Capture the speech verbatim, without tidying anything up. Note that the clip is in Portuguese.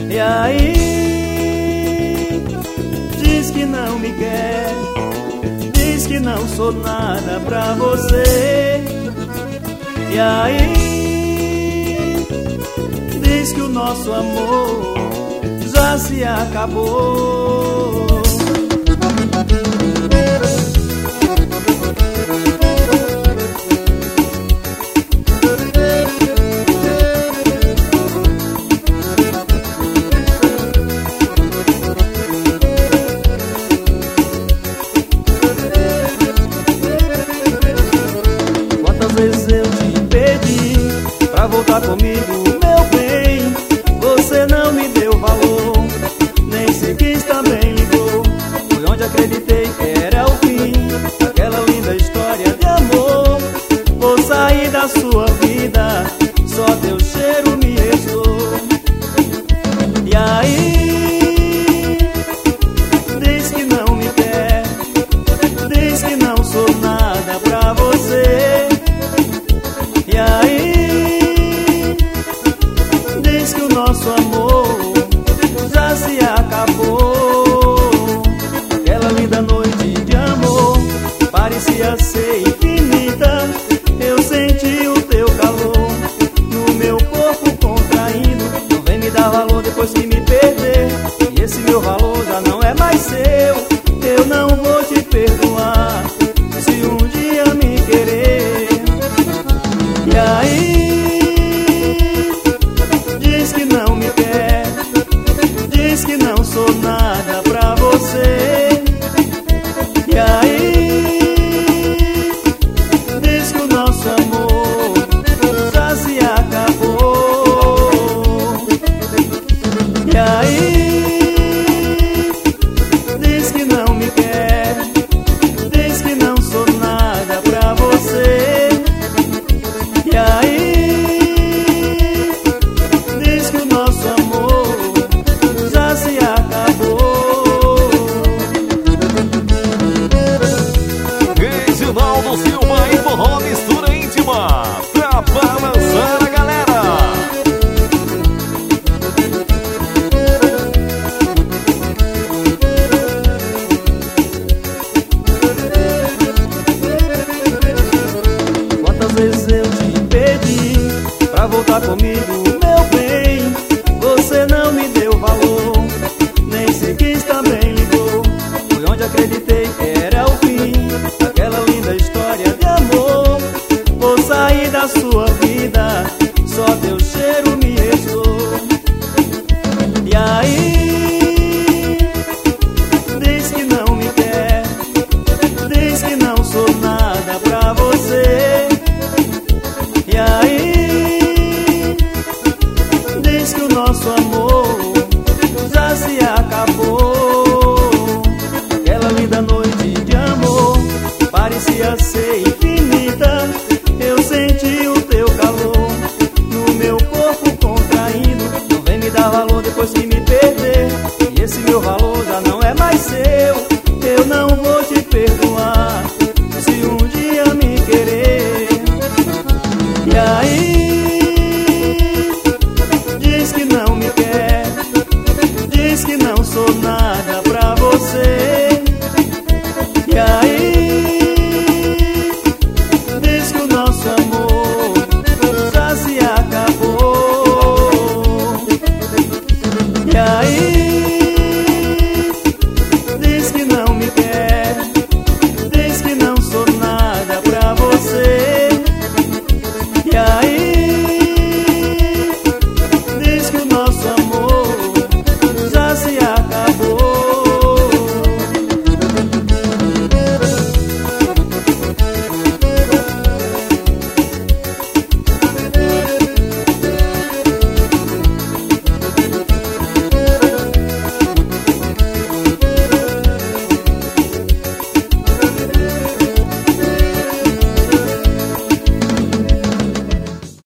E aí, diz que não me quer, diz que não sou nada pra você. E aí, diz que o nosso amor já se acabou. Quantas vezes eu te pedi pra voltar comigo, meu bem, você não me deu valor, nem se quis, também ligou. Foi onde acreditei que era o fim, aquela linda história de amor. Vou sair da sua vida, só teu cheiro me restou. E aí, diz que não me quer, diz que não sou nada pra você. E aí, diz que o nosso amor já se acabou. Aquela linda noite de amor parecia ser infinita. Eu senti o teu calor no meu corpo contraindo. Não vem me dar valor depois que me perder, e esse meu valor já não é mais seu. Eu não vou te perdoar se um dia me querer. E aí, diz que não me quer, diz que não sou nada pra você. E aí, diz que o nosso amor já se acabou. E aí, diz que não me quer, diz que não sou nada pra você. E aí, diz que o nosso amor já se acabou. Reginaldo Silva e Forró Mistura Íntima, pra balançar a galera. Quantas vezes eu te pedi pra voltar comigo, meu bem, você não me deu valor, nem se quis, também ligou. Foi onde acreditei que era o fim, aquela linda história de amor. Vou sair da sua vida, só teu cheiro me restou. E aí, diz que não me quer, diz que não sou nada pra você. E aí, diz que o nosso amor